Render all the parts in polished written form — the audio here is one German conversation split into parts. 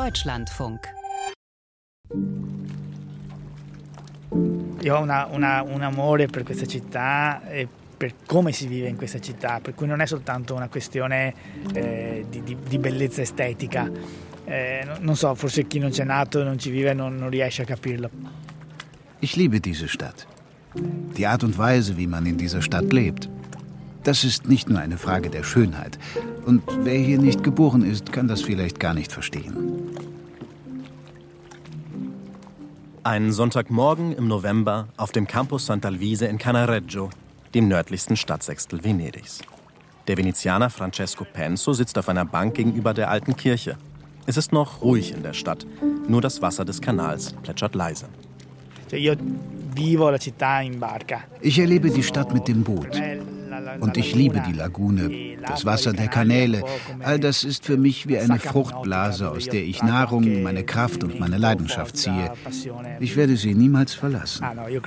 Deutschlandfunk. Io ho un amore per questa città e per come si vive in questa città, per cui non è soltanto una questione di bellezza estetica. Non so, forse chi non c'è nato e non ci vive non riesce a capirlo. Ich liebe diese Stadt. Die Art und Weise, wie man in dieser Stadt lebt. Das ist nicht nur eine Frage der Schönheit. Und wer hier nicht geboren ist, kann das vielleicht gar nicht verstehen. Ein Sonntagmorgen im November auf dem Campus Sant'Alvise in Cannareggio, dem nördlichsten Stadtsechstel Venedigs. Der Venezianer Francesco Penso sitzt auf einer Bank gegenüber der alten Kirche. Es ist noch ruhig in der Stadt. Nur das Wasser des Kanals plätschert leise. Ich erlebe die Stadt mit dem Boot. Und ich liebe die Lagune, das Wasser der Kanäle. All das ist für mich wie eine Fruchtblase, aus der ich Nahrung, meine Kraft und meine Leidenschaft ziehe. Ich werde sie niemals verlassen.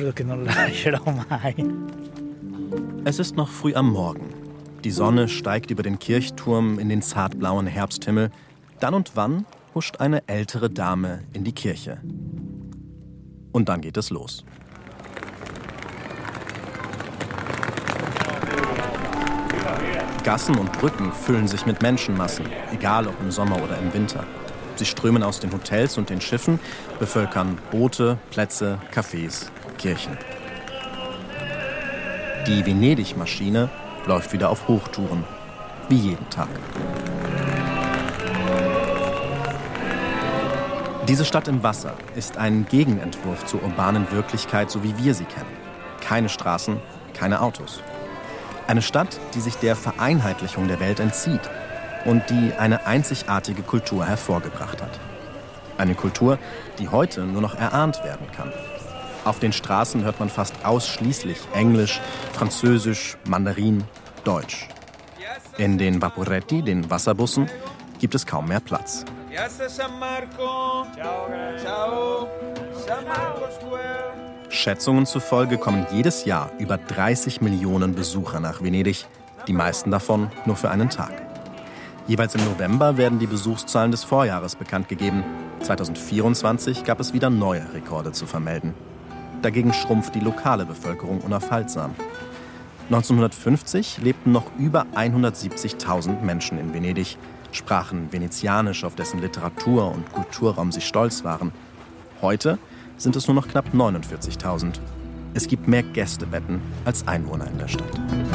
Es ist noch früh am Morgen. Die Sonne steigt über den Kirchturm in den zartblauen Herbsthimmel. Dann und wann huscht eine ältere Dame in die Kirche. Und dann geht es los. Gassen und Brücken füllen sich mit Menschenmassen, egal ob im Sommer oder im Winter. Sie strömen aus den Hotels und den Schiffen, bevölkern Boote, Plätze, Cafés, Kirchen. Die Venedig-Maschine läuft wieder auf Hochtouren, wie jeden Tag. Diese Stadt im Wasser ist ein Gegenentwurf zur urbanen Wirklichkeit, so wie wir sie kennen. Keine Straßen, keine Autos. Eine Stadt, die sich der Vereinheitlichung der Welt entzieht und die eine einzigartige Kultur hervorgebracht hat. Eine Kultur, die heute nur noch erahnt werden kann. Auf den Straßen hört man fast ausschließlich Englisch, Französisch, Mandarin, Deutsch. In den Vaporetti, den Wasserbussen, gibt es kaum mehr Platz. Schätzungen zufolge kommen jedes Jahr über 30 Millionen Besucher nach Venedig, die meisten davon nur für einen Tag. Jeweils im November werden die Besuchszahlen des Vorjahres bekannt gegeben. 2024 gab es wieder neue Rekorde zu vermelden. Dagegen schrumpft die lokale Bevölkerung unaufhaltsam. 1950 lebten noch über 170.000 Menschen in Venedig, sprachen Venezianisch, auf dessen Literatur- und Kulturraum sie stolz waren. Heute sind es nur noch knapp 49.000. Es gibt mehr Gästebetten als Einwohner in der Stadt.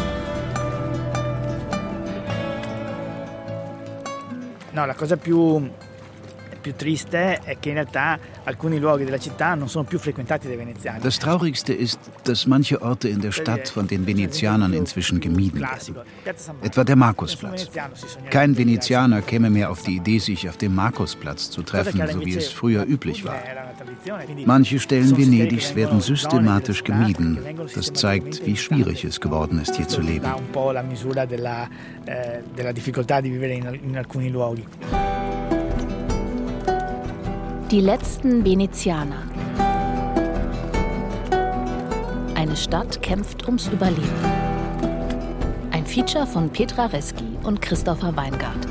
No, la cosa più triste è che in realtà alcuni luoghi della città non sono più frequentati dai veneziani. Das Traurigste ist, dass manche Orte in der Stadt von den Venezianern inzwischen gemieden werden. Etwa der Markusplatz. Kein Venezianer käme mehr auf die Idee, sich auf dem Markusplatz zu treffen, so wie es früher üblich war. Manche Stellen Venedigs werden systematisch gemieden. Das zeigt, wie schwierig es geworden ist, hier zu leben. Die letzten Venezianer. Eine Stadt kämpft ums Überleben. Ein Feature von Petra Reski und Christopher Weingart.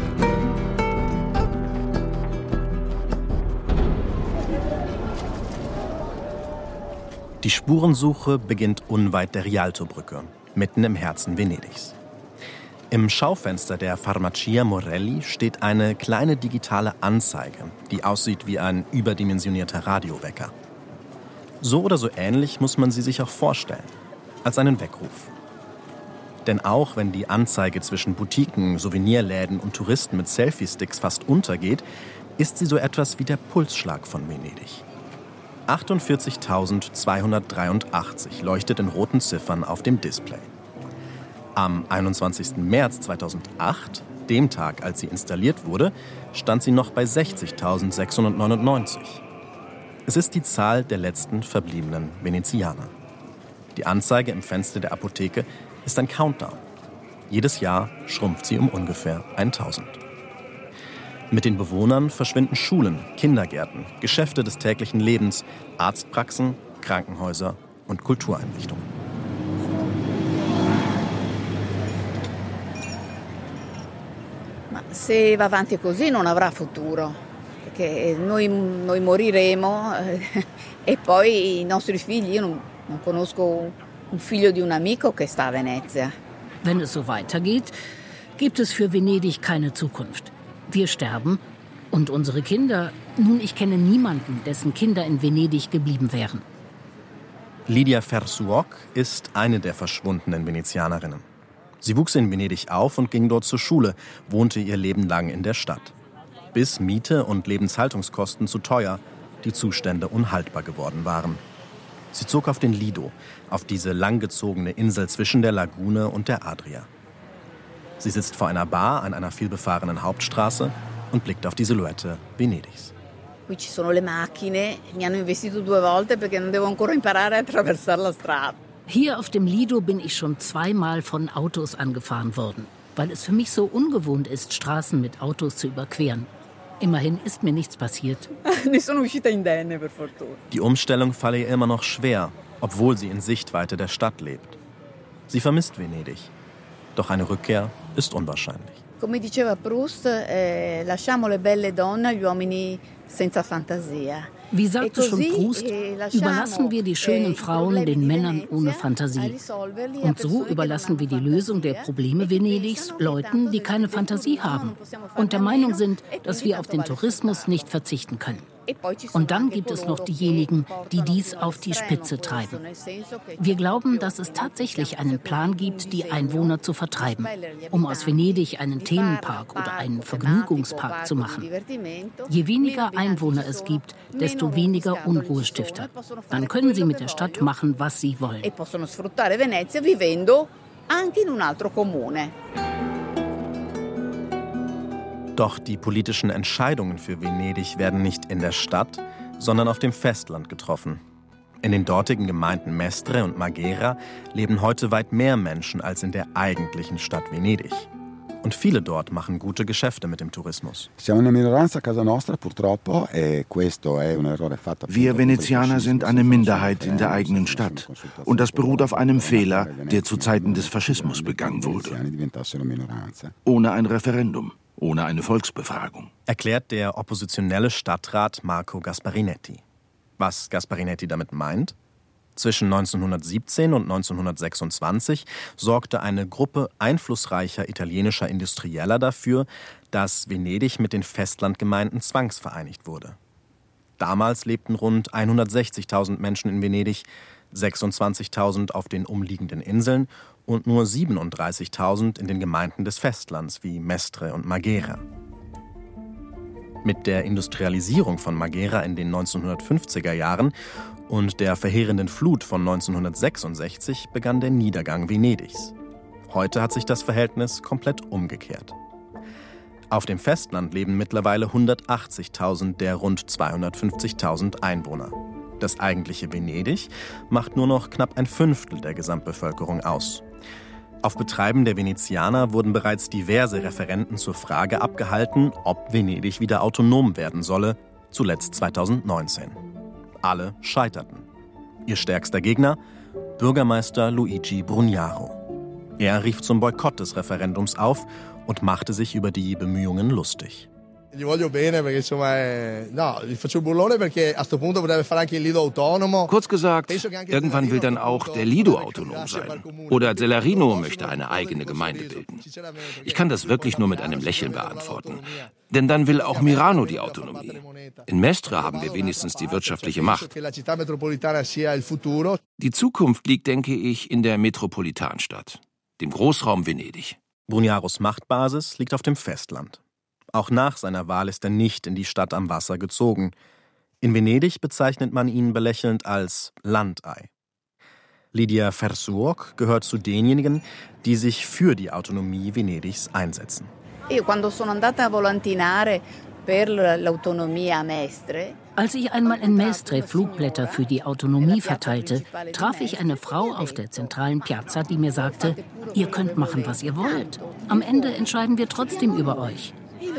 Die Spurensuche beginnt unweit der Rialtobrücke, mitten im Herzen Venedigs. Im Schaufenster der Farmacia Morelli steht eine kleine digitale Anzeige, die aussieht wie ein überdimensionierter Radiowecker. So oder so ähnlich muss man sie sich auch vorstellen, als einen Weckruf. Denn auch wenn die Anzeige zwischen Boutiquen, Souvenirläden und Touristen mit Selfie-Sticks fast untergeht, ist sie so etwas wie der Pulsschlag von Venedig. 48.283 leuchtet in roten Ziffern auf dem Display. Am 21. März 2008, dem Tag, als sie installiert wurde, stand sie noch bei 60.699. Es ist die Zahl der letzten verbliebenen Venezianer. Die Anzeige im Fenster der Apotheke ist ein Countdown. Jedes Jahr schrumpft sie um ungefähr 1000. Mit den Bewohnern verschwinden Schulen, Kindergärten, Geschäfte des täglichen Lebens, Arztpraxen, Krankenhäuser und Kultureinrichtungen. Se va avanti così non avrà futuro. che noi moriremo e poi i nostri figli. Io non conosco un figlio di un amico che sta a Venezia. Wenn es so weitergeht, gibt es für Venedig keine Zukunft. Wir sterben und unsere Kinder. Nun, ich kenne niemanden, dessen Kinder in Venedig geblieben wären. Lidia Fersuoc ist eine der verschwundenen Venezianerinnen. Sie wuchs in Venedig auf und ging dort zur Schule, wohnte ihr Leben lang in der Stadt. Bis Miete und Lebenshaltungskosten zu teuer, die Zustände unhaltbar geworden waren. Sie zog auf den Lido, auf diese langgezogene Insel zwischen der Lagune und der Adria. Sie sitzt vor einer Bar an einer vielbefahrenen Hauptstraße und blickt auf die Silhouette Venedigs. Qui ci sono le macchine, mi hanno investito 2 volte perché non devo ancora imparare a attraversare la strada. Hier auf dem Lido bin ich schon 2-mal von Autos angefahren worden, weil es für mich so ungewohnt ist, Straßen mit Autos zu überqueren. Immerhin ist mir nichts passiert. Ne sono uscita indenne, per fortuna. Die Umstellung falle ihr immer noch schwer, obwohl sie in Sichtweite der Stadt lebt. Sie vermisst Venedig. Doch eine Rückkehr ist unwahrscheinlich. Come diceva Proust, lasciamo le belle donne agli uomini senza fantasia. Wie sagte schon Proust, überlassen wir die schönen Frauen den Männern ohne Fantasie. Und so überlassen wir die Lösung der Probleme Venedigs Leuten, die keine Fantasie haben und der Meinung sind, dass wir auf den Tourismus nicht verzichten können. Und dann gibt es noch diejenigen, die dies auf die Spitze treiben. Wir glauben, dass es tatsächlich einen Plan gibt, die Einwohner zu vertreiben, um aus Venedig einen Themenpark oder einen Vergnügungspark zu machen. Je weniger Einwohner es gibt, desto weniger Unruhestifter. Dann können sie mit der Stadt machen, was sie wollen. E possono sfruttare Venezia vivendo anche in un altro comune. Doch die politischen Entscheidungen für Venedig werden nicht in der Stadt, sondern auf dem Festland getroffen. In den dortigen Gemeinden Mestre und Marghera leben heute weit mehr Menschen als in der eigentlichen Stadt Venedig. Und viele dort machen gute Geschäfte mit dem Tourismus. Wir Venezianer sind eine Minderheit in der eigenen Stadt. Und das beruht auf einem Fehler, der zu Zeiten des Faschismus begangen wurde. Ohne ein Referendum. Ohne eine Volksbefragung. Erklärt der oppositionelle Stadtrat Marco Gasparinetti. Was Gasparinetti damit meint? Zwischen 1917 und 1926 sorgte eine Gruppe einflussreicher italienischer Industrieller dafür, dass Venedig mit den Festlandgemeinden zwangsvereinigt wurde. Damals lebten rund 160.000 Menschen in Venedig, 26.000 auf den umliegenden Inseln und nur 37.000 in den Gemeinden des Festlands wie Mestre und Marghera. Mit der Industrialisierung von Marghera in den 1950er Jahren und der verheerenden Flut von 1966 begann der Niedergang Venedigs. Heute hat sich das Verhältnis komplett umgekehrt. Auf dem Festland leben mittlerweile 180.000 der rund 250.000 Einwohner. Das eigentliche Venedig macht nur noch knapp 1/5 der Gesamtbevölkerung aus. Auf Betreiben der Venezianer wurden bereits diverse Referenden zur Frage abgehalten, ob Venedig wieder autonom werden solle, zuletzt 2019. Alle scheiterten. Ihr stärkster Gegner? Bürgermeister Luigi Brugnaro. Er rief zum Boykott des Referendums auf und machte sich über die Bemühungen lustig. Kurz gesagt, irgendwann will dann auch der Lido autonom sein. Oder Celerino möchte eine eigene Gemeinde bilden. Ich kann das wirklich nur mit einem Lächeln beantworten. Denn dann will auch Milano die Autonomie. In Mestre haben wir wenigstens die wirtschaftliche Macht. Die Zukunft liegt, denke ich, in der Metropolitanstadt, dem Großraum Venedig. Brugnaros Machtbasis liegt auf dem Festland. Auch nach seiner Wahl ist er nicht in die Stadt am Wasser gezogen. In Venedig bezeichnet man ihn belächelnd als Landei. Lidia Fersuoc gehört zu denjenigen, die sich für die Autonomie Venedigs einsetzen. Als ich einmal in Mestre Flugblätter für die Autonomie verteilte, traf ich eine Frau auf der zentralen Piazza, die mir sagte, ihr könnt machen, was ihr wollt. Am Ende entscheiden wir trotzdem über euch.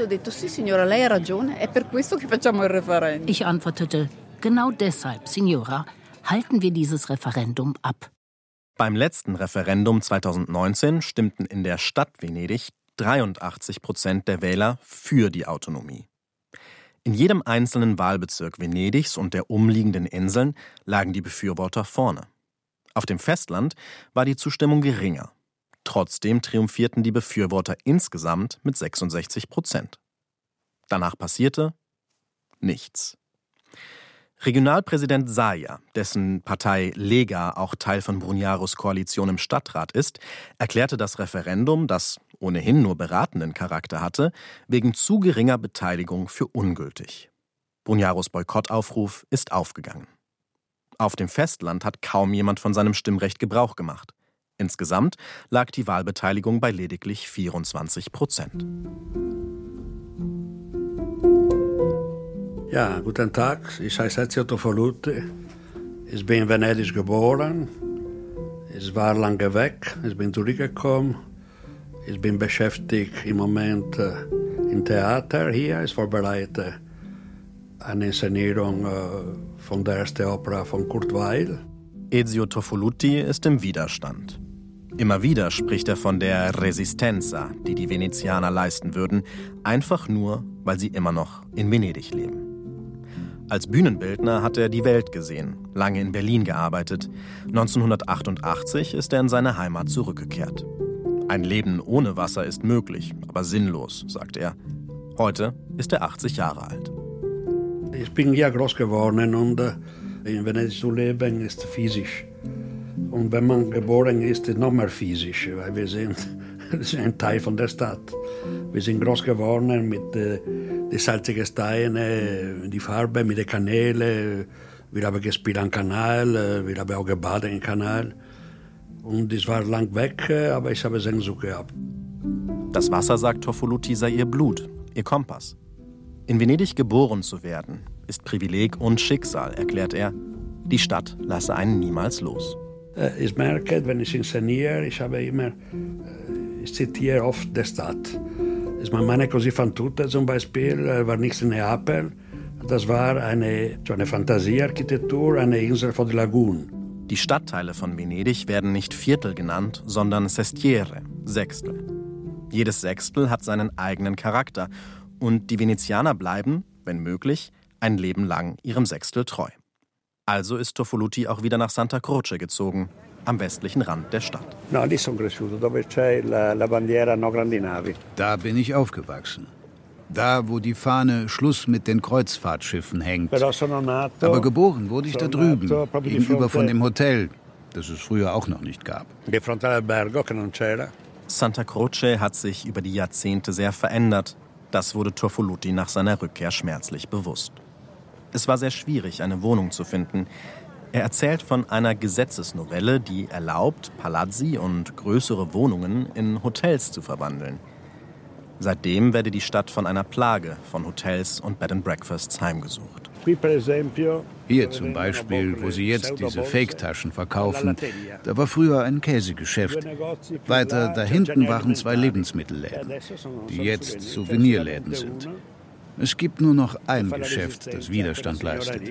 Ich antwortete, genau deshalb, Signora, halten wir dieses Referendum ab. Beim letzten Referendum 2019 stimmten in der Stadt Venedig 83% der Wähler für die Autonomie. In jedem einzelnen Wahlbezirk Venedigs und der umliegenden Inseln lagen die Befürworter vorne. Auf dem Festland war die Zustimmung geringer. Trotzdem triumphierten die Befürworter insgesamt mit 66%. Danach passierte nichts. Regionalpräsident Zaia, dessen Partei Lega auch Teil von Brunyaros Koalition im Stadtrat ist, erklärte das Referendum, das ohnehin nur beratenden Charakter hatte, wegen zu geringer Beteiligung für ungültig. Brunyaros Boykottaufruf ist aufgegangen. Auf dem Festland hat kaum jemand von seinem Stimmrecht Gebrauch gemacht. Insgesamt lag die Wahlbeteiligung bei lediglich 24%. Ja, guten Tag. Ich heiße Ezio Tofoluti. Ich bin in Venedig geboren. Ich war lange weg. Ich bin zurückgekommen. Ich bin beschäftigt im Moment im Theater hier. Ich vorbereite eine Inszenierung von der ersten Opera von Kurt Weill. Ezio Tofoluti ist im Widerstand. Immer wieder spricht er von der Resistenza, die die Venezianer leisten würden, einfach nur, weil sie immer noch in Venedig leben. Als Bühnenbildner hat er die Welt gesehen, lange in Berlin gearbeitet. 1988 ist er in seine Heimat zurückgekehrt. Ein Leben ohne Wasser ist möglich, aber sinnlos, sagt er. Heute ist er 80 Jahre alt. Ich bin hier groß geworden und in Venedig zu leben ist physisch. Und wenn man geboren ist, ist es noch mehr physisch, weil wir sind ein Teil von der Stadt. Wir sind groß geworden mit den salzigen Steinen, die Farbe, mit den Kanälen. Wir haben gespielt am Kanal, wir haben auch gebadet im Kanal. Und ich war lang weg, aber ich habe Sehnsucht gehabt. Das Wasser, sagt Tofoluti, sei ihr Blut, ihr Kompass. In Venedig geboren zu werden, ist Privileg und Schicksal, erklärt er. Die Stadt lasse einen niemals los. Ich merke, wenn ich inszeniere, ich zitiere oft die Stadt. Meine Così fan tutte zum Beispiel war nicht in Neapel. Das war eine Fantasiearchitektur, eine Insel von der Lagune. Die Stadtteile von Venedig werden nicht Viertel genannt, sondern Sestiere, Sechstel. Jedes Sechstel hat seinen eigenen Charakter und die Venezianer bleiben, wenn möglich, ein Leben lang ihrem Sechstel treu. Also ist Tofoluti auch wieder nach Santa Croce gezogen, am westlichen Rand der Stadt. No, lì sono cresciuto, dove c'è la bandiera No Grandi Navi. Da bin ich aufgewachsen. Da, wo die Fahne Schluss mit den Kreuzfahrtschiffen hängt. Aber geboren wurde ich da drüben, gegenüber von dem Hotel, das es früher auch noch nicht gab. Santa Croce hat sich über die Jahrzehnte sehr verändert. Das wurde Tofoluti nach seiner Rückkehr schmerzlich bewusst. Es war sehr schwierig, eine Wohnung zu finden. Er erzählt von einer Gesetzesnovelle, die erlaubt, Palazzi und größere Wohnungen in Hotels zu verwandeln. Seitdem werde die Stadt von einer Plage von Hotels und Bed and Breakfasts heimgesucht. Hier zum Beispiel, wo sie jetzt diese Fake-Taschen verkaufen, da war früher ein Käsegeschäft. Weiter da hinten waren 2 Lebensmittelläden, die jetzt Souvenirläden sind. Es gibt nur noch ein Geschäft, das Widerstand leistet.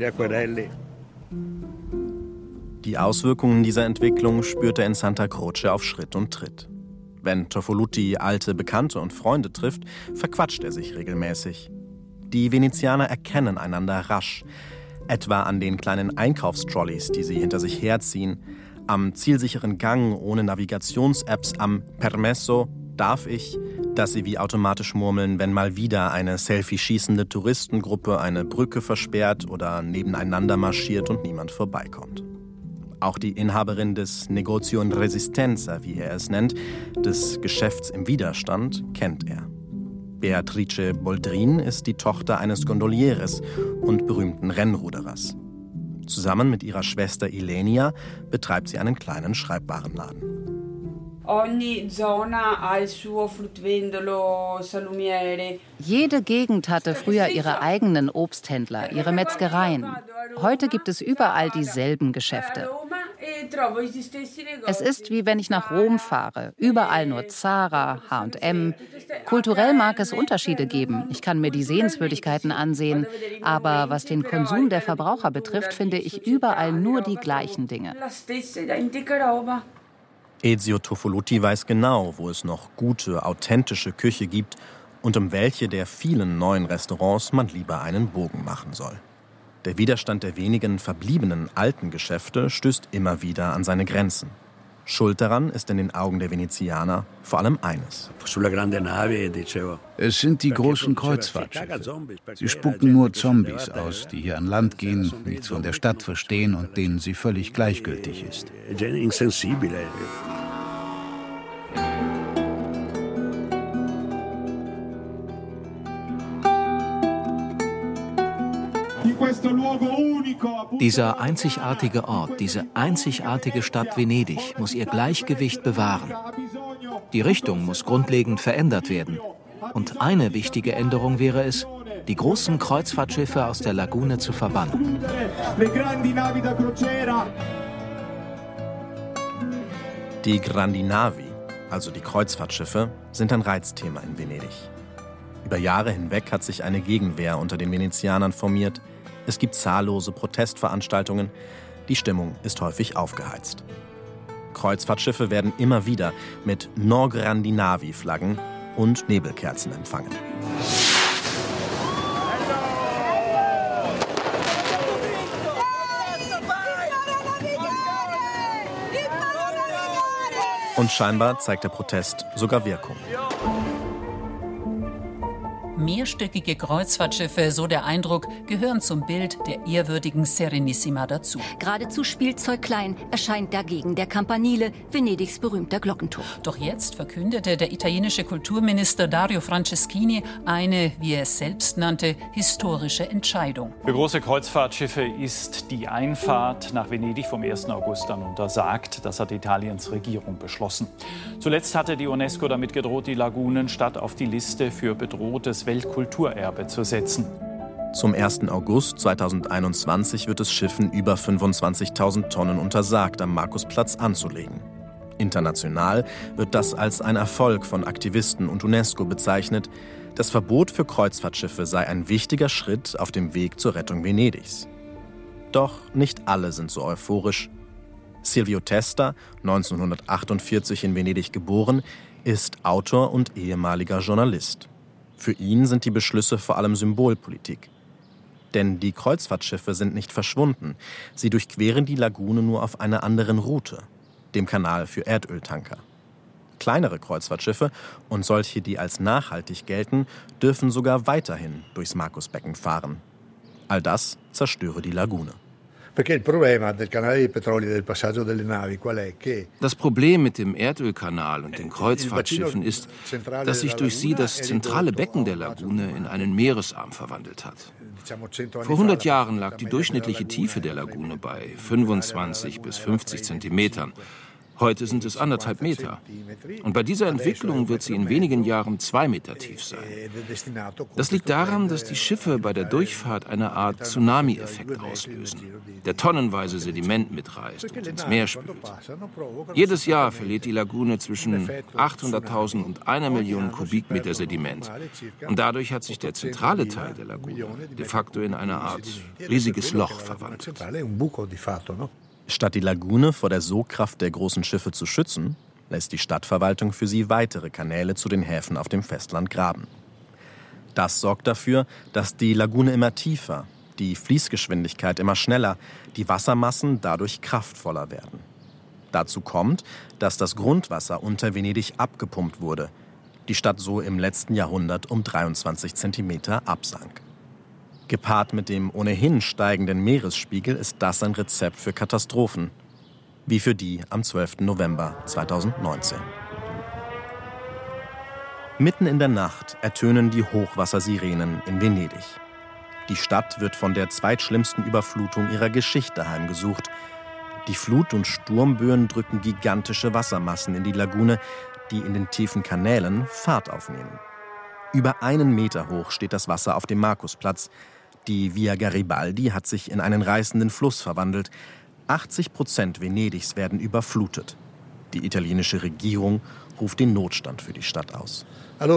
Die Auswirkungen dieser Entwicklung spürt er in Santa Croce auf Schritt und Tritt. Wenn Tofoluti alte Bekannte und Freunde trifft, verquatscht er sich regelmäßig. Die Venezianer erkennen einander rasch, etwa an den kleinen Einkaufstrolleys, die sie hinter sich herziehen, am zielsicheren Gang ohne Navigations-Apps, am Permesso, darf ich, dass sie wie automatisch murmeln, wenn mal wieder eine selfie-schießende Touristengruppe eine Brücke versperrt oder nebeneinander marschiert und niemand vorbeikommt. Auch die Inhaberin des Negozio in Resistenza, wie er es nennt, des Geschäfts im Widerstand, kennt er. Beatrice Boldrin ist die Tochter eines Gondolieres und berühmten Rennruderers. Zusammen mit ihrer Schwester Ilenia betreibt sie einen kleinen Schreibwarenladen. Jede Gegend hatte früher ihre eigenen Obsthändler, ihre Metzgereien. Heute gibt es überall dieselben Geschäfte. Es ist wie wenn ich nach Rom fahre. Überall nur Zara, H&M. Kulturell mag es Unterschiede geben. Ich kann mir die Sehenswürdigkeiten ansehen. Aber was den Konsum der Verbraucher betrifft, finde ich überall nur die gleichen Dinge. Ezio Tofoluti weiß genau, wo es noch gute, authentische Küche gibt und um welche der vielen neuen Restaurants man lieber einen Bogen machen soll. Der Widerstand der wenigen verbliebenen alten Geschäfte stößt immer wieder an seine Grenzen. Schuld daran ist in den Augen der Venezianer vor allem eines. Es sind die großen Kreuzfahrtschiffe. Sie spucken nur Zombies aus, die hier an Land gehen, nichts von der Stadt verstehen und denen sie völlig gleichgültig ist. Dieser einzigartige Ort, diese einzigartige Stadt Venedig muss ihr Gleichgewicht bewahren. Die Richtung muss grundlegend verändert werden. Und eine wichtige Änderung wäre es, die großen Kreuzfahrtschiffe aus der Lagune zu verbannen. Die Grandi Navi, also die Kreuzfahrtschiffe, sind ein Reizthema in Venedig. Über Jahre hinweg hat sich eine Gegenwehr unter den Venezianern formiert. Es gibt zahllose Protestveranstaltungen. Die Stimmung ist häufig aufgeheizt. Kreuzfahrtschiffe werden immer wieder mit No Grandi Navi-Flaggen und Nebelkerzen empfangen. Und scheinbar zeigt der Protest sogar Wirkung. Mehrstöckige Kreuzfahrtschiffe, so der Eindruck, gehören zum Bild der ehrwürdigen Serenissima dazu. Geradezu spielzeugklein erscheint dagegen der Campanile, Venedigs berühmter Glockenturm. Doch jetzt verkündete der italienische Kulturminister Dario Franceschini eine, wie er es selbst nannte, historische Entscheidung. Für große Kreuzfahrtschiffe ist die Einfahrt nach Venedig vom 1. August an untersagt. Das hat Italiens Regierung beschlossen. Zuletzt hatte die UNESCO damit gedroht, die Lagunenstadt auf die Liste für bedrohtes Weltkulturerbe zu setzen. Zum 1. August 2021 wird es Schiffen über 25.000 Tonnen untersagt, am Markusplatz anzulegen. International wird das als ein Erfolg von Aktivisten und UNESCO bezeichnet. Das Verbot für Kreuzfahrtschiffe sei ein wichtiger Schritt auf dem Weg zur Rettung Venedigs. Doch nicht alle sind so euphorisch. Silvio Testa, 1948 in Venedig geboren, ist Autor und ehemaliger Journalist. Für ihn sind die Beschlüsse vor allem Symbolpolitik. Denn die Kreuzfahrtschiffe sind nicht verschwunden. Sie durchqueren die Lagune nur auf einer anderen Route, dem Kanal für Erdöltanker. Kleinere Kreuzfahrtschiffe und solche, die als nachhaltig gelten, dürfen sogar weiterhin durchs Markusbecken fahren. All das zerstöre die Lagune. Das Problem mit dem Erdölkanal und den Kreuzfahrtschiffen ist, dass sich durch sie das zentrale Becken der Lagune in einen Meeresarm verwandelt hat. Vor 100 Jahren lag die durchschnittliche Tiefe der Lagune bei 25 bis 50 Zentimetern. Heute sind es 1,5 Meter. Und bei dieser Entwicklung wird sie in wenigen Jahren 2 Meter tief sein. Das liegt daran, dass die Schiffe bei der Durchfahrt eine Art Tsunami-Effekt auslösen, der tonnenweise Sediment mitreißt und ins Meer spült. Jedes Jahr verliert die Lagune zwischen 800.000 und 1 Million Kubikmeter Sediment. Und dadurch hat sich der zentrale Teil der Lagune de facto in eine Art riesiges Loch verwandelt. Statt die Lagune vor der Sogkraft der großen Schiffe zu schützen, lässt die Stadtverwaltung für sie weitere Kanäle zu den Häfen auf dem Festland graben. Das sorgt dafür, dass die Lagune immer tiefer, die Fließgeschwindigkeit immer schneller, die Wassermassen dadurch kraftvoller werden. Dazu kommt, dass das Grundwasser unter Venedig abgepumpt wurde, die Stadt so im letzten Jahrhundert um 23 Zentimeter absank. Gepaart mit dem ohnehin steigenden Meeresspiegel ist das ein Rezept für Katastrophen, wie für die am 12. November 2019. Mitten in der Nacht ertönen die Hochwassersirenen in Venedig. Die Stadt wird von der zweitschlimmsten Überflutung ihrer Geschichte heimgesucht. Die Flut- und Sturmböen drücken gigantische Wassermassen in die Lagune, die in den tiefen Kanälen Fahrt aufnehmen. Über 1 Meter hoch steht das Wasser auf dem Markusplatz. Die Via Garibaldi hat sich in einen reißenden Fluss verwandelt. 80% Venedigs werden überflutet. Die italienische Regierung ruft den Notstand für die Stadt aus.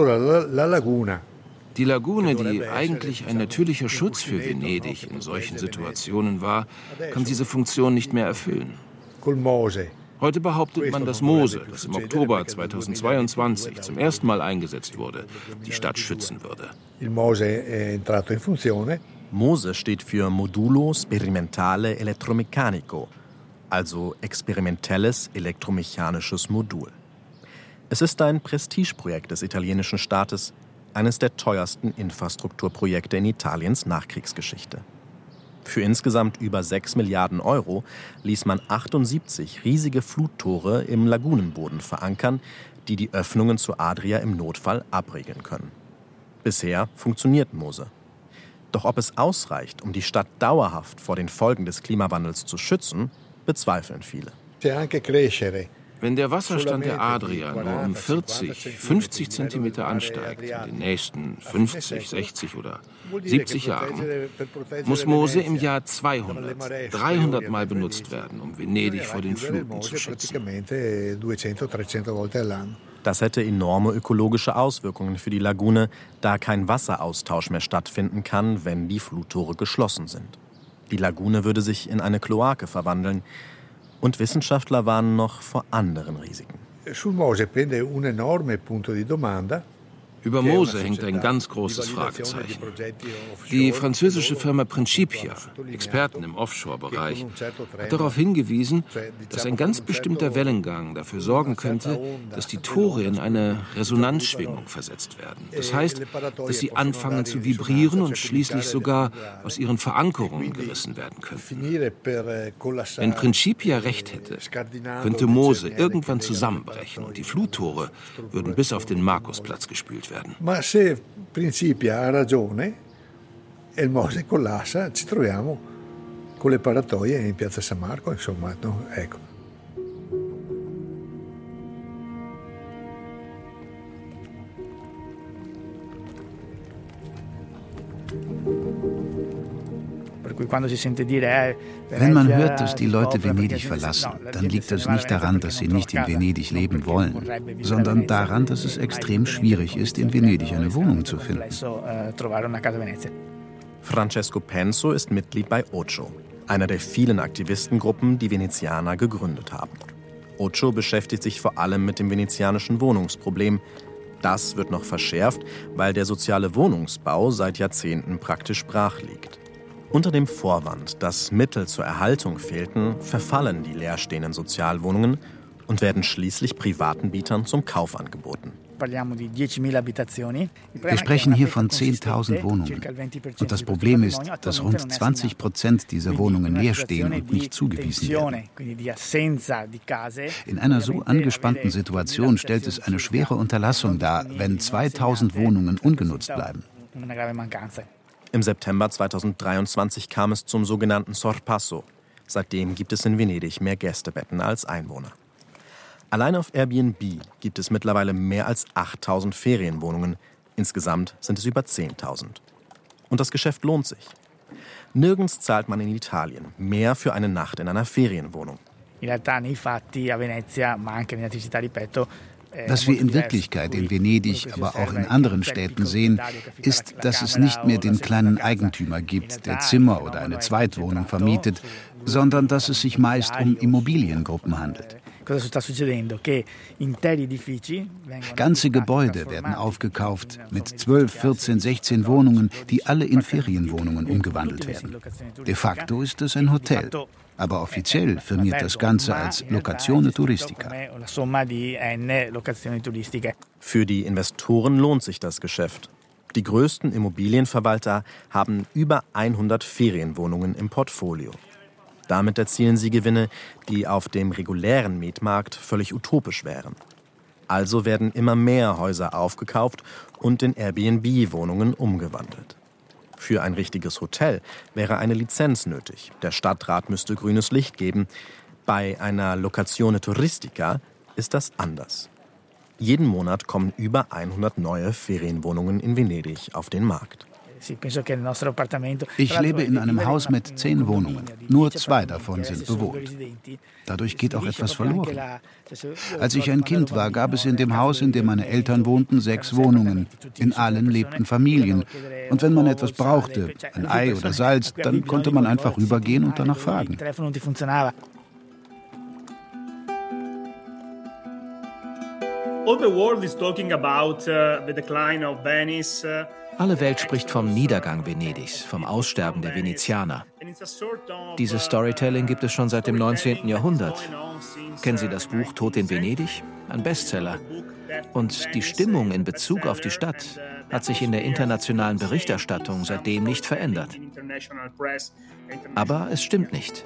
Die Lagune, die eigentlich ein natürlicher Schutz für Venedig in solchen Situationen war, kann diese Funktion nicht mehr erfüllen. Heute behauptet man, dass Mose, das im Oktober 2022 zum ersten Mal eingesetzt wurde, die Stadt schützen würde. MOSE steht für Modulo Sperimentale Elettromeccanico, also experimentelles elektromechanisches Modul. Es ist ein Prestigeprojekt des italienischen Staates, eines der teuersten Infrastrukturprojekte in Italiens Nachkriegsgeschichte. Für insgesamt über 6 Milliarden Euro ließ man 78 riesige Fluttore im Lagunenboden verankern, die die Öffnungen zur Adria im Notfall abriegeln können. Bisher funktioniert MOSE. Doch ob es ausreicht, um die Stadt dauerhaft vor den Folgen des Klimawandels zu schützen, bezweifeln viele. Wenn der Wasserstand der Adria nur um 50 Zentimeter ansteigt, in den nächsten 50, 60 oder 70 Jahren, muss MOSE im Jahr 200, 300 Mal benutzt werden, um Venedig vor den Fluten zu schützen. Das hätte enorme ökologische Auswirkungen für die Lagune, da kein Wasseraustausch mehr stattfinden kann, wenn die Fluttore geschlossen sind. Die Lagune würde sich in eine Kloake verwandeln. Und Wissenschaftler warnen noch vor anderen Risiken. Über MOSE hängt ein ganz großes Fragezeichen. Die französische Firma Principia, Experten im Offshore-Bereich, hat darauf hingewiesen, dass ein ganz bestimmter Wellengang dafür sorgen könnte, dass die Tore in eine Resonanzschwingung versetzt werden. Das heißt, dass sie anfangen zu vibrieren und schließlich sogar aus ihren Verankerungen gerissen werden könnten. Wenn Principia recht hätte, könnte MOSE irgendwann zusammenbrechen und die Fluttore würden bis auf den Markusplatz gespült werden. Ma se Principia ha ragione e il MOSE collassa, ci troviamo con le paratoie in piazza San Marco, insomma, no? Ecco. Wenn man hört, dass die Leute Venedig verlassen, dann liegt das nicht daran, dass sie nicht in Venedig leben wollen, sondern daran, dass es extrem schwierig ist, in Venedig eine Wohnung zu finden. Francesco Penso ist Mitglied bei Ocho, einer der vielen Aktivistengruppen, die Venezianer gegründet haben. Ocho beschäftigt sich vor allem mit dem venezianischen Wohnungsproblem. Das wird noch verschärft, weil der soziale Wohnungsbau seit Jahrzehnten praktisch brach liegt. Unter dem Vorwand, dass Mittel zur Erhaltung fehlten, verfallen die leerstehenden Sozialwohnungen und werden schließlich privaten Bietern zum Kauf angeboten. Wir sprechen hier von 10.000 Wohnungen. Und das Problem ist, dass rund 20% dieser Wohnungen leer stehen und nicht zugewiesen werden. In einer so angespannten Situation stellt es eine schwere Unterlassung dar, wenn 2.000 Wohnungen ungenutzt bleiben. Im September 2023 kam es zum sogenannten Sorpasso. Seitdem gibt es in Venedig mehr Gästebetten als Einwohner. Allein auf Airbnb gibt es mittlerweile mehr als 8.000 Ferienwohnungen. Insgesamt sind es über 10.000. Und das Geschäft lohnt sich. Nirgends zahlt man in Italien mehr für eine Nacht in einer Ferienwohnung. Was wir in Wirklichkeit in Venedig, aber auch in anderen Städten sehen, ist, dass es nicht mehr den kleinen Eigentümer gibt, der Zimmer oder eine Zweitwohnung vermietet, sondern dass es sich meist um Immobiliengruppen handelt. Ganze Gebäude werden aufgekauft mit 12, 14, 16 Wohnungen, die alle in Ferienwohnungen umgewandelt werden. De facto ist es ein Hotel. Aber offiziell firmiert das Ganze als Locazione Turistica. Für die Investoren lohnt sich das Geschäft. Die größten Immobilienverwalter haben über 100 Ferienwohnungen im Portfolio. Damit erzielen sie Gewinne, die auf dem regulären Mietmarkt völlig utopisch wären. Also werden immer mehr Häuser aufgekauft und in Airbnb-Wohnungen umgewandelt. Für ein richtiges Hotel wäre eine Lizenz nötig. Der Stadtrat müsste grünes Licht geben. Bei einer Locazione Turistica ist das anders. Jeden Monat kommen über 100 neue Ferienwohnungen in Venedig auf den Markt. Ich lebe in einem Haus mit 10 Wohnungen. Nur 2 davon sind bewohnt. Dadurch geht auch etwas verloren. Als ich ein Kind war, gab es in dem Haus, in dem meine Eltern wohnten, 6 Wohnungen. In allen lebten Familien. Und wenn man etwas brauchte, ein Ei oder Salz, dann konnte man einfach rübergehen und danach fragen. Alle Welt spricht vom Niedergang Venedigs, vom Aussterben der Venezianer. Dieses Storytelling gibt es schon seit dem 19. Jahrhundert. Kennen Sie das Buch Tod in Venedig? Ein Bestseller. Und die Stimmung in Bezug auf die Stadt hat sich in der internationalen Berichterstattung seitdem nicht verändert. Aber es stimmt nicht.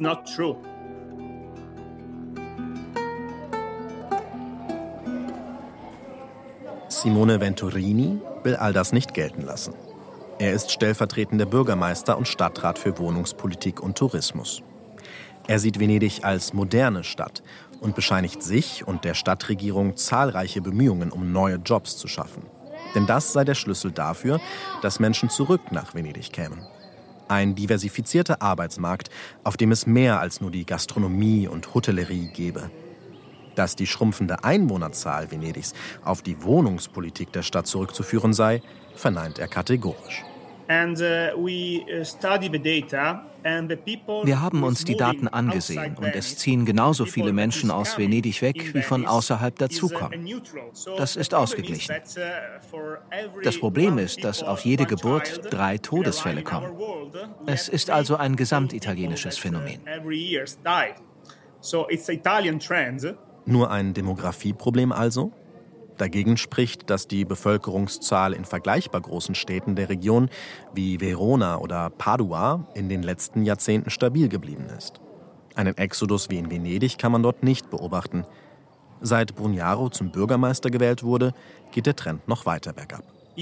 Simone Venturini will all das nicht gelten lassen. Er ist stellvertretender Bürgermeister und Stadtrat für Wohnungspolitik und Tourismus. Er sieht Venedig als moderne Stadt und bescheinigt sich und der Stadtregierung zahlreiche Bemühungen, um neue Jobs zu schaffen. Denn das sei der Schlüssel dafür, dass Menschen zurück nach Venedig kämen. Ein diversifizierter Arbeitsmarkt, auf dem es mehr als nur die Gastronomie und Hotellerie gäbe. Dass die schrumpfende Einwohnerzahl Venedigs auf die Wohnungspolitik der Stadt zurückzuführen sei, verneint er kategorisch. Wir haben uns die Daten angesehen und es ziehen genauso viele Menschen aus Venedig weg, wie von außerhalb dazukommen. Das ist ausgeglichen. Das Problem ist, dass auf jede Geburt 3 Todesfälle kommen. Es ist also ein gesamtitalienisches Phänomen. Nur ein Demografieproblem also? Dagegen spricht, dass die Bevölkerungszahl in vergleichbar großen Städten der Region wie Verona oder Padua in den letzten Jahrzehnten stabil geblieben ist. Einen Exodus wie in Venedig kann man dort nicht beobachten. Seit Brugnaro zum Bürgermeister gewählt wurde, geht der Trend noch weiter bergab.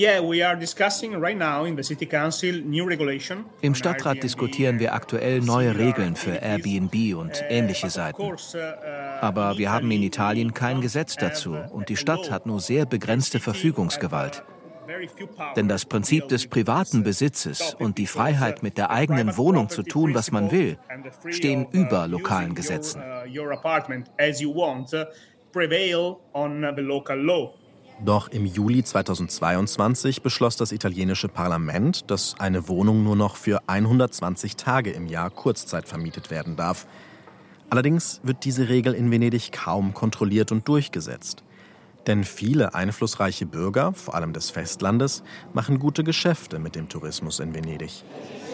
Im Stadtrat diskutieren wir aktuell neue Regeln für Airbnb und ähnliche Seiten. Aber wir haben in Italien kein Gesetz dazu und die Stadt hat nur sehr begrenzte Verfügungsgewalt. Denn das Prinzip des privaten Besitzes und die Freiheit, mit der eigenen Wohnung zu tun, was man will, stehen über lokalen Gesetzen. Doch im Juli 2022 beschloss das italienische Parlament, dass eine Wohnung nur noch für 120 Tage im Jahr Kurzzeit vermietet werden darf. Allerdings wird diese Regel in Venedig kaum kontrolliert und durchgesetzt. Denn viele einflussreiche Bürger, vor allem des Festlandes, machen gute Geschäfte mit dem Tourismus in Venedig.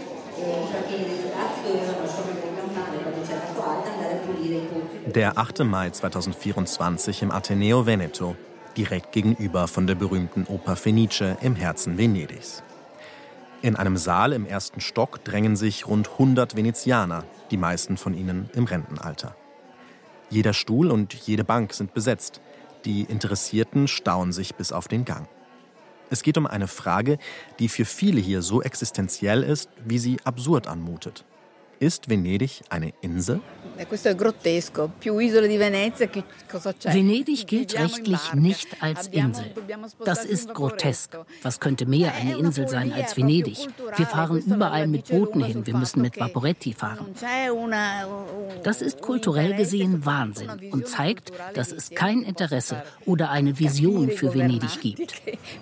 Der 8. Mai 2024 im Ateneo Veneto, direkt gegenüber von der berühmten Oper Fenice im Herzen Venedigs. In einem Saal im 1. Stock drängen sich rund 100 Venezianer, die meisten von ihnen im Rentenalter. Jeder Stuhl und jede Bank sind besetzt. Die Interessierten stauen sich bis auf den Gang. Es geht um eine Frage, die für viele hier so existenziell ist, wie sie absurd anmutet. Ist Venedig eine Insel? Venedig gilt rechtlich nicht als Insel. Das ist grotesk. Was könnte mehr eine Insel sein als Venedig? Wir fahren überall mit Booten hin, wir müssen mit Vaporetti fahren. Das ist kulturell gesehen Wahnsinn und zeigt, dass es kein Interesse oder eine Vision für Venedig gibt.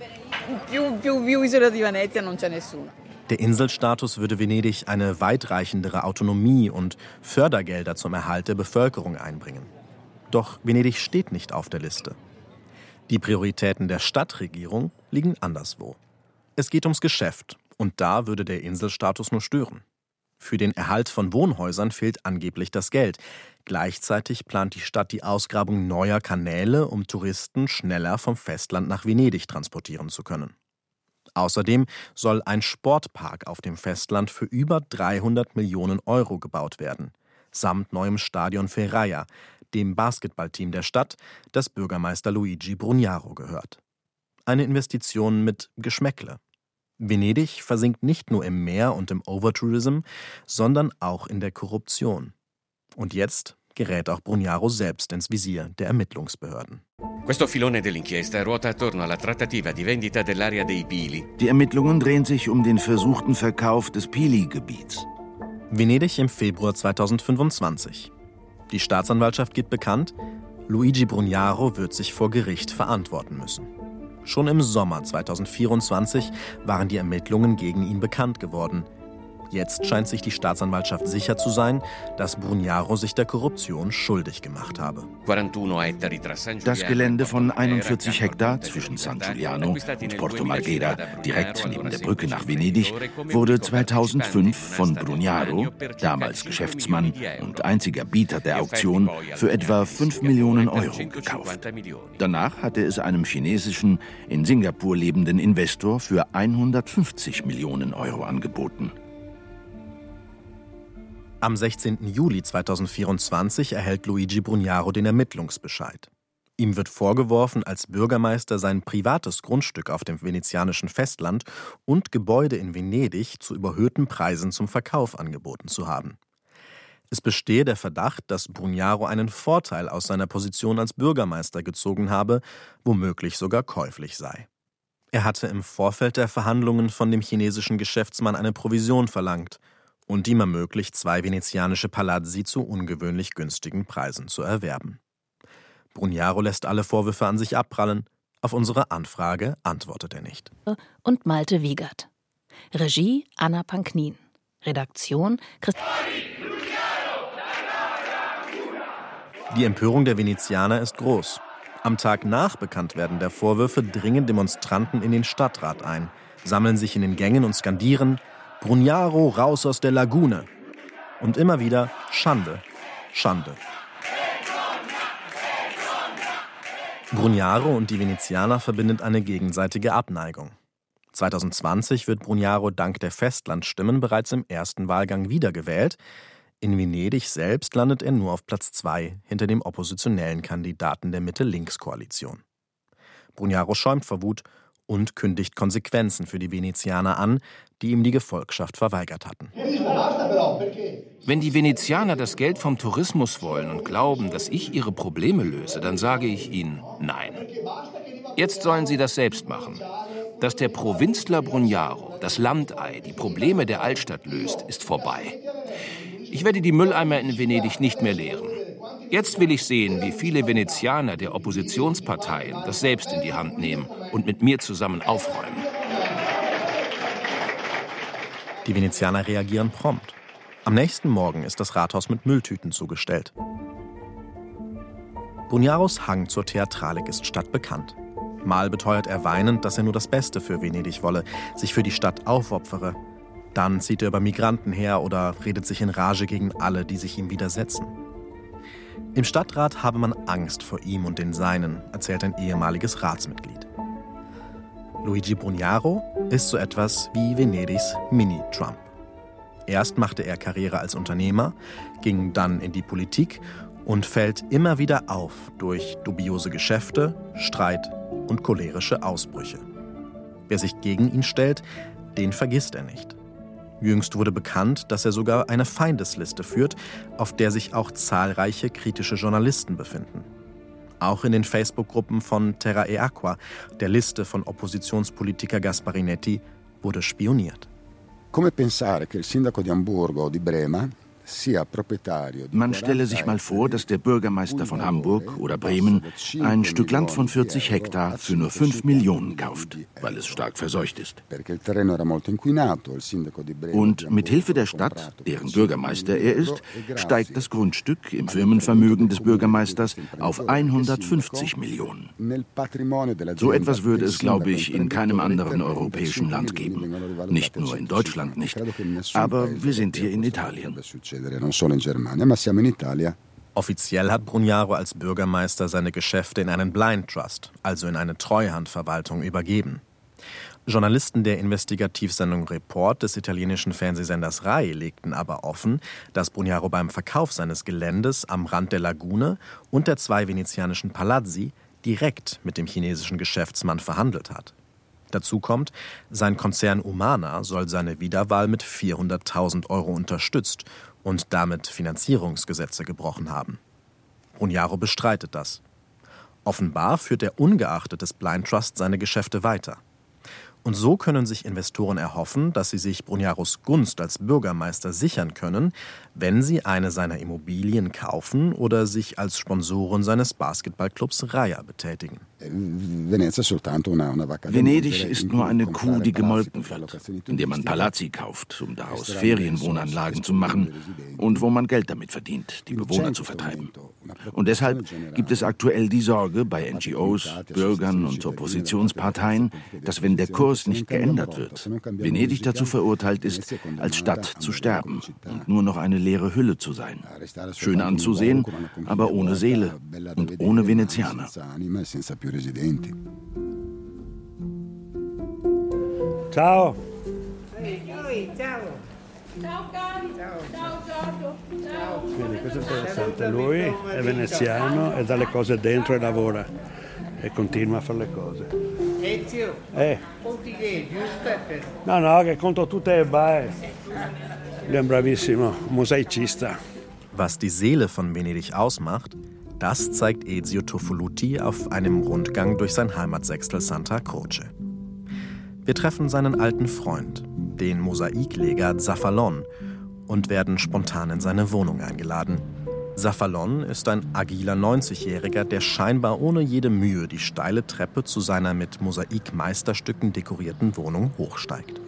Der Inselstatus würde Venedig eine weitreichendere Autonomie und Fördergelder zum Erhalt der Bevölkerung einbringen. Doch Venedig steht nicht auf der Liste. Die Prioritäten der Stadtregierung liegen anderswo. Es geht ums Geschäft und da würde der Inselstatus nur stören. Für den Erhalt von Wohnhäusern fehlt angeblich das Geld. Gleichzeitig plant die Stadt die Ausgrabung neuer Kanäle, um Touristen schneller vom Festland nach Venedig transportieren zu können. Außerdem soll ein Sportpark auf dem Festland für über 300 Millionen Euro gebaut werden, samt neuem Stadion Ferraia, dem Basketballteam der Stadt, das Bürgermeister Luigi Brugnaro gehört. Eine Investition mit Geschmäckle. Venedig versinkt nicht nur im Meer und im Overtourism, sondern auch in der Korruption. Und jetzt gerät auch Brugnaro selbst ins Visier der Ermittlungsbehörden. Die Ermittlungen drehen sich um den versuchten Verkauf des Pili-Gebiets. Venedig im Februar 2025. Die Staatsanwaltschaft gibt bekannt, Luigi Brugnaro wird sich vor Gericht verantworten müssen. Schon im Sommer 2024 waren die Ermittlungen gegen ihn bekannt geworden. Jetzt scheint sich die Staatsanwaltschaft sicher zu sein, dass Brugnaro sich der Korruption schuldig gemacht habe. Das Gelände von 41 Hektar zwischen San Giuliano und Porto Marghera, direkt neben der Brücke nach Venedig, wurde 2005 von Brugnaro, damals Geschäftsmann und einziger Bieter der Auktion, für etwa 5 Millionen Euro gekauft. Danach hatte es einem chinesischen, in Singapur lebenden Investor für 150 Millionen Euro angeboten. Am 16. Juli 2024 erhält Luigi Brugnaro den Ermittlungsbescheid. Ihm wird vorgeworfen, als Bürgermeister sein privates Grundstück auf dem venezianischen Festland und Gebäude in Venedig zu überhöhten Preisen zum Verkauf angeboten zu haben. Es bestehe der Verdacht, dass Brugnaro einen Vorteil aus seiner Position als Bürgermeister gezogen habe, womöglich sogar käuflich sei. Er hatte im Vorfeld der Verhandlungen von dem chinesischen Geschäftsmann eine Provision verlangt und ihm ermöglicht, 2 venezianische Palazzi zu ungewöhnlich günstigen Preisen zu erwerben. Brugnaro lässt alle Vorwürfe an sich abprallen. Auf unsere Anfrage antwortet er nicht. Und Malte Wiegert. Regie Anna Panknin. Redaktion Die Empörung der Venezianer ist groß. Am Tag nach Bekanntwerden der Vorwürfe dringen Demonstranten in den Stadtrat ein, sammeln sich in den Gängen und skandieren: Brugnaro raus aus der Lagune. Und immer wieder: Schande, Schande. Brugnaro und die Venezianer verbindet eine gegenseitige Abneigung. 2020 wird Brugnaro dank der Festlandstimmen bereits im ersten Wahlgang wiedergewählt. In Venedig selbst landet er nur auf Platz 2 hinter dem oppositionellen Kandidaten der Mitte-Links-Koalition. Brugnaro schäumt vor Wut und kündigt Konsequenzen für die Venezianer an, die ihm die Gefolgschaft verweigert hatten. Wenn die Venezianer das Geld vom Tourismus wollen und glauben, dass ich ihre Probleme löse, dann sage ich ihnen nein. Jetzt sollen sie das selbst machen. Dass der Provinzler Brugnaro, das Landei, die Probleme der Altstadt löst, ist vorbei. Ich werde die Mülleimer in Venedig nicht mehr leeren. Jetzt will ich sehen, wie viele Venezianer der Oppositionsparteien das selbst in die Hand nehmen und mit mir zusammen aufräumen. Die Venezianer reagieren prompt. Am nächsten Morgen ist das Rathaus mit Mülltüten zugestellt. Brugnaros Hang zur Theatralik ist stadtbekannt. Mal beteuert er weinend, dass er nur das Beste für Venedig wolle, sich für die Stadt aufopfere. Dann zieht er über Migranten her oder redet sich in Rage gegen alle, die sich ihm widersetzen. Im Stadtrat habe man Angst vor ihm und den Seinen, erzählt ein ehemaliges Ratsmitglied. Luigi Brugnaro ist so etwas wie Venedigs Mini-Trump. Erst machte er Karriere als Unternehmer, ging dann in die Politik und fällt immer wieder auf durch dubiose Geschäfte, Streit und cholerische Ausbrüche. Wer sich gegen ihn stellt, den vergisst er nicht. Jüngst wurde bekannt, dass er sogar eine Feindesliste führt, auf der sich auch zahlreiche kritische Journalisten befinden. Auch in den Facebook-Gruppen von Terra e Acqua, der Liste von Oppositionspolitiker Gasparinetti, wurde spioniert. Come pensare che il sindaco di Hamburgo o di Brema Man stelle sich mal vor, dass der Bürgermeister von Hamburg oder Bremen ein Stück Land von 40 Hektar für nur 5 Millionen kauft, weil es stark verseucht ist. Und mit Hilfe der Stadt, deren Bürgermeister er ist, steigt das Grundstück im Firmenvermögen des Bürgermeisters auf 150 Millionen. So etwas würde es, glaube ich, in keinem anderen europäischen Land geben. Nicht nur in Deutschland nicht. Aber wir sind hier in Italien. Offiziell hat Brugnaro als Bürgermeister seine Geschäfte in einen Blind Trust, also in eine Treuhandverwaltung, übergeben. Journalisten der Investigativsendung Report des italienischen Fernsehsenders Rai legten aber offen, dass Brugnaro beim Verkauf seines Geländes am Rand der Lagune und der 2 venezianischen Palazzi direkt mit dem chinesischen Geschäftsmann verhandelt hat. Dazu kommt, sein Konzern Humana soll seine Wiederwahl mit 400.000 € unterstützt und damit Finanzierungsgesetze gebrochen haben. Brugnaro bestreitet das. Offenbar führt er ungeachtet des Blind Trust seine Geschäfte weiter. Und so können sich Investoren erhoffen, dass sie sich Brunyaros Gunst als Bürgermeister sichern können, wenn sie eine seiner Immobilien kaufen oder sich als Sponsoren seines Basketballclubs Raja betätigen. Venedig ist nur eine Kuh, die gemolken wird, indem man Palazzi kauft, um daraus Ferienwohnanlagen zu machen und wo man Geld damit verdient, die Bewohner zu vertreiben. Und deshalb gibt es aktuell die Sorge bei NGOs, Bürgern und Oppositionsparteien, dass, wenn der Kurs nicht geändert wird, Venedig dazu verurteilt ist, als Stadt zu sterben und nur noch eine leere Hülle zu sein. Schön anzusehen, aber ohne Seele und ohne Venezianer. Ciao. Quindi questo è interessante, lui è veneziano e dà le cose dentro e lavora e continua a fare le cose. Ezio, portoghese, giusto? No, che conto tutte e vai. Lui è un bravissimo mosaicista. Was die Seele von Venedig ausmacht, das zeigt Ezio Tofoluti auf einem Rundgang durch sein Heimatsextel Santa Croce. Wir treffen seinen alten Freund, den Mosaikleger Zafalon, und werden spontan in seine Wohnung eingeladen. Zafalon ist ein agiler 90-Jähriger, der scheinbar ohne jede Mühe die steile Treppe zu seiner mit Mosaikmeisterstücken dekorierten Wohnung hochsteigt.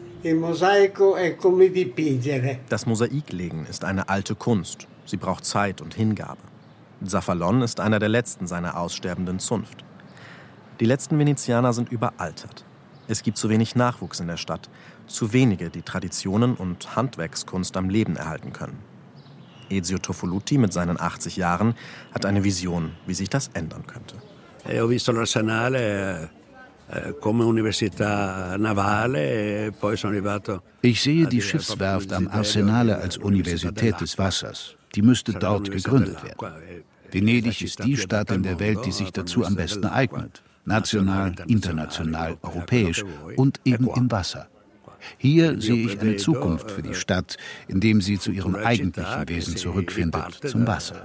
Das Mosaiklegen ist eine alte Kunst. Sie braucht Zeit und Hingabe. Zafalon ist einer der letzten seiner aussterbenden Zunft. Die letzten Venezianer sind überaltert. Es gibt zu wenig Nachwuchs in der Stadt, zu wenige, die Traditionen und Handwerkskunst am Leben erhalten können. Ezio Tofoluti mit seinen 80 Jahren hat eine Vision, wie sich das ändern könnte. Ho visto l'Arsenale come università navale e poi sono arrivato. Ich sehe die Schiffswerft am Arsenale als Universität des Wassers. Die müsste dort gegründet werden. Venedig ist die Stadt in der Welt, die sich dazu am besten eignet. National, international, europäisch und eben im Wasser. Hier sehe ich eine Zukunft für die Stadt, indem sie zu ihrem eigentlichen Wesen zurückfindet, zum Wasser.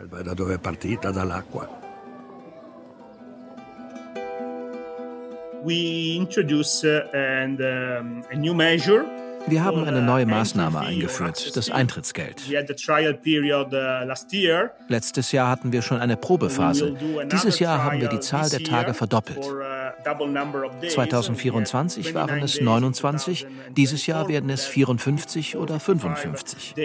Wir haben eine neue Maßnahme eingeführt, das Eintrittsgeld. Letztes Jahr hatten wir schon eine Probephase. Dieses Jahr haben wir die Zahl der Tage verdoppelt. 2024 waren es 29, dieses Jahr werden es 54 oder 55.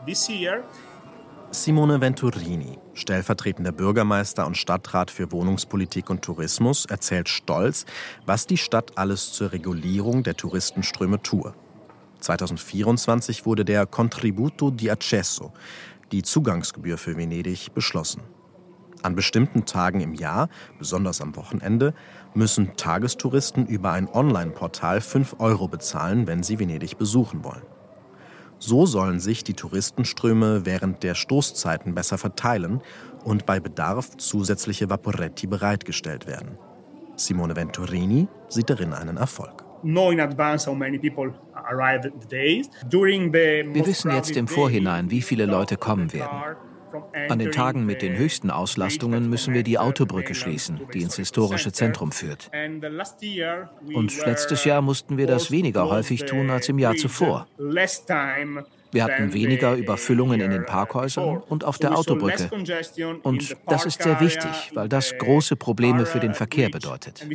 Simone Venturini, stellvertretender Bürgermeister und Stadtrat für Wohnungspolitik und Tourismus, erzählt stolz, was die Stadt alles zur Regulierung der Touristenströme tue. 2024 wurde der Contributo di Accesso, die Zugangsgebühr für Venedig, beschlossen. An bestimmten Tagen im Jahr, besonders am Wochenende, müssen Tagestouristen über ein Online-Portal 5 € bezahlen, wenn sie Venedig besuchen wollen. So sollen sich die Touristenströme während der Stoßzeiten besser verteilen und bei Bedarf zusätzliche Vaporetti bereitgestellt werden. Simone Venturini sieht darin einen Erfolg. Wir wissen jetzt im Vorhinein, wie viele Leute kommen werden. An den Tagen mit den höchsten Auslastungen müssen wir die Autobrücke schließen, die ins historische Zentrum führt. Und letztes Jahr mussten wir das weniger häufig tun als im Jahr zuvor. Wir hatten weniger Überfüllungen in den Parkhäusern und auf der Autobrücke. Und das ist sehr wichtig, weil das große Probleme für den Verkehr bedeutet.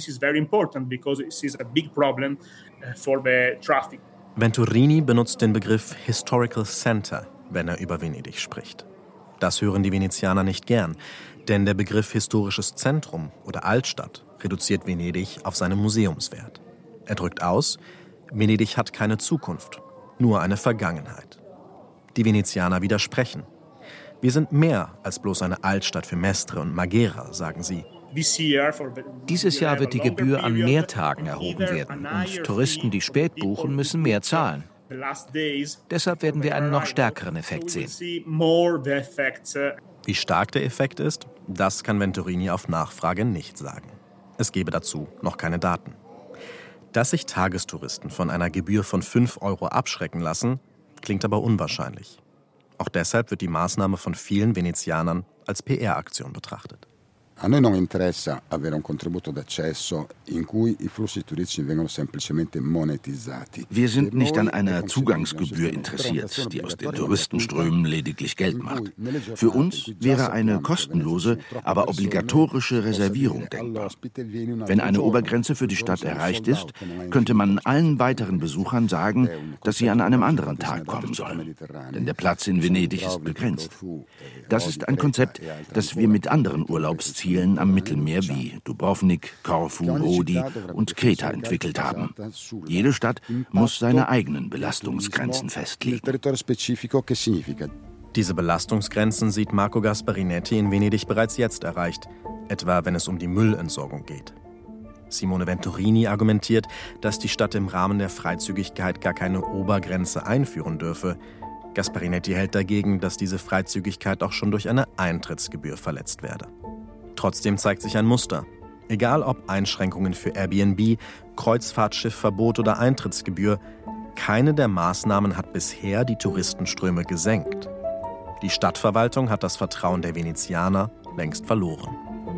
Venturini benutzt den Begriff Historical Center, wenn er über Venedig spricht. Das hören die Venezianer nicht gern, denn der Begriff historisches Zentrum oder Altstadt reduziert Venedig auf seinen Museumswert. Er drückt aus, Venedig hat keine Zukunft, nur eine Vergangenheit. Die Venezianer widersprechen. Wir sind mehr als bloß eine Altstadt für Mestre und Marghera, sagen sie. Dieses Jahr wird die Gebühr an mehr Tagen erhoben werden und Touristen, die spät buchen, müssen mehr zahlen. Deshalb werden wir einen noch stärkeren Effekt sehen. Wie stark der Effekt ist, das kann Venturini auf Nachfrage nicht sagen. Es gebe dazu noch keine Daten. Dass sich Tagestouristen von einer Gebühr von 5 € abschrecken lassen, klingt aber unwahrscheinlich. Auch deshalb wird die Maßnahme von vielen Venezianern als PR-Aktion betrachtet. A noi non interessa avere un contributo d'accesso in cui i flussi turistici vengono semplicemente monetizzati. Wir sind nicht an einer Zugangsgebühr interessiert, die aus den Touristenströmen lediglich Geld macht. Für uns wäre eine kostenlose, aber obligatorische Reservierung denkbar. Wenn eine Obergrenze für die Stadt erreicht ist, könnte man allen weiteren Besuchern sagen, dass sie an einem anderen Tag kommen sollen. Denn der Platz in Venedig ist begrenzt. Das ist ein Konzept, das wir mit anderen Urlaubszielen am Mittelmeer wie Dubrovnik, Korfu, Rodi und Kreta entwickelt haben. Jede Stadt muss seine eigenen Belastungsgrenzen festlegen. Diese Belastungsgrenzen sieht Marco Gasparinetti in Venedig bereits jetzt erreicht, etwa wenn es um die Müllentsorgung geht. Simone Venturini argumentiert, dass die Stadt im Rahmen der Freizügigkeit gar keine Obergrenze einführen dürfe. Gasparinetti hält dagegen, dass diese Freizügigkeit auch schon durch eine Eintrittsgebühr verletzt werde. Trotzdem zeigt sich ein Muster. Egal ob Einschränkungen für Airbnb, Kreuzfahrtschiffverbot oder Eintrittsgebühr, keine der Maßnahmen hat bisher die Touristenströme gesenkt. Die Stadtverwaltung hat das Vertrauen der Venezianer längst verloren.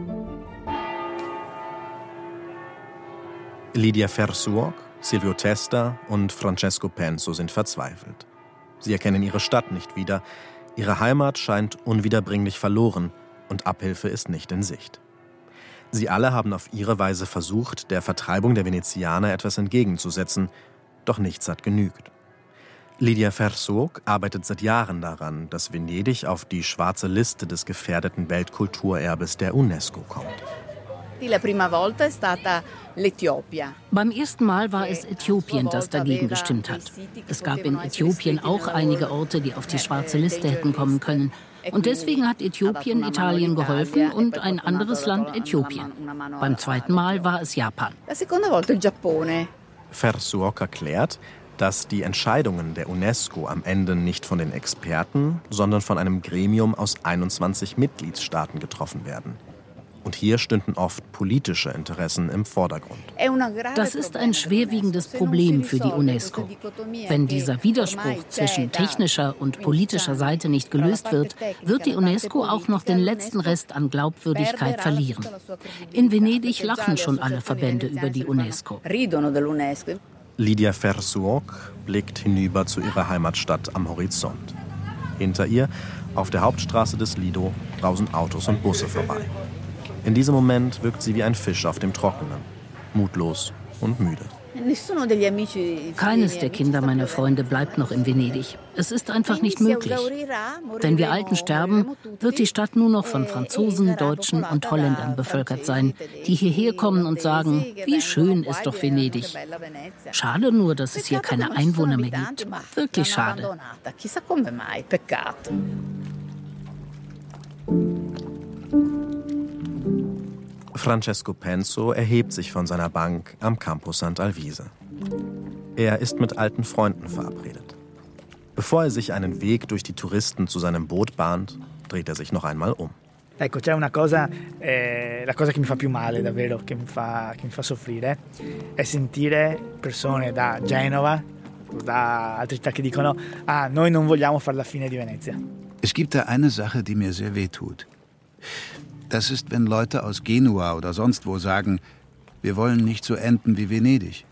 Lidia Fersuoc, Silvio Testa und Francesco Penso sind verzweifelt. Sie erkennen ihre Stadt nicht wieder. Ihre Heimat scheint unwiederbringlich verloren und Abhilfe ist nicht in Sicht. Sie alle haben auf ihre Weise versucht, der Vertreibung der Venezianer etwas entgegenzusetzen, doch nichts hat genügt. Lidia Fersuoc arbeitet seit Jahren daran, dass Venedig auf die schwarze Liste des gefährdeten Weltkulturerbes der UNESCO kommt. Beim ersten Mal war es Äthiopien, das dagegen gestimmt hat. Es gab in Äthiopien auch einige Orte, die auf die schwarze Liste hätten kommen können. Und deswegen hat Äthiopien Italien geholfen und ein anderes Land Äthiopien. Beim zweiten Mal war es Japan. Fersuoc erklärt, dass die Entscheidungen der UNESCO am Ende nicht von den Experten, sondern von einem Gremium aus 21 Mitgliedstaaten getroffen werden. Und hier stünden oft politische Interessen im Vordergrund. Das ist ein schwerwiegendes Problem für die UNESCO. Wenn dieser Widerspruch zwischen technischer und politischer Seite nicht gelöst wird, wird die UNESCO auch noch den letzten Rest an Glaubwürdigkeit verlieren. In Venedig lachen schon alle Verbände über die UNESCO. Lidia Fersuoc blickt hinüber zu ihrer Heimatstadt am Horizont. Hinter ihr, auf der Hauptstraße des Lido, brausen Autos und Busse vorbei. In diesem Moment wirkt sie wie ein Fisch auf dem Trockenen, mutlos und müde. Keines der Kinder meiner Freunde bleibt noch in Venedig. Es ist einfach nicht möglich. Wenn wir Alten sterben, wird die Stadt nur noch von Franzosen, Deutschen und Holländern bevölkert sein, die hierher kommen und sagen, wie schön ist doch Venedig. Schade nur, dass es hier keine Einwohner mehr gibt. Wirklich schade. Francesco Penso erhebt sich von seiner Bank am Campus Sant'Alvise. Er ist mit alten Freunden verabredet. Bevor er sich einen Weg durch die Touristen zu seinem Boot bahnt, dreht er sich noch einmal um. Ecco, c'è una cosa, la cosa che mi fa più male davvero, che mi fa soffrire, è sentire persone da Genova, da altre città che dicono, noi non vogliamo fare la fine di Venezia. Es gibt da eine Sache, die mir sehr wehtut. Das ist, wenn Leute aus Genua oder sonst wo sagen, wir wollen nicht so enden wie Venedig.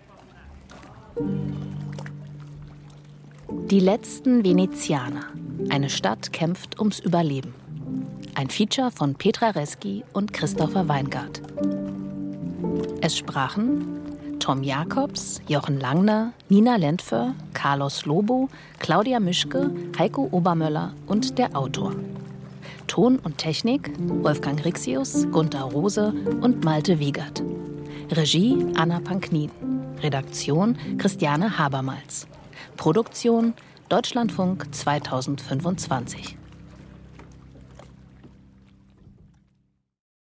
Die letzten Venezianer. Eine Stadt kämpft ums Überleben. Ein Feature von Petra Reski und Christopher Weingart. Es sprachen Tom Jacobs, Jochen Langner, Nina Lentfer, Carlos Lobo, Claudia Mischke, Heiko Obermöller und der Autor. Ton und Technik Wolfgang Rixius, Gunther Rose und Malte Wiegert. Regie Anna Panknin. Redaktion Christiane Habermals. Produktion Deutschlandfunk 2025.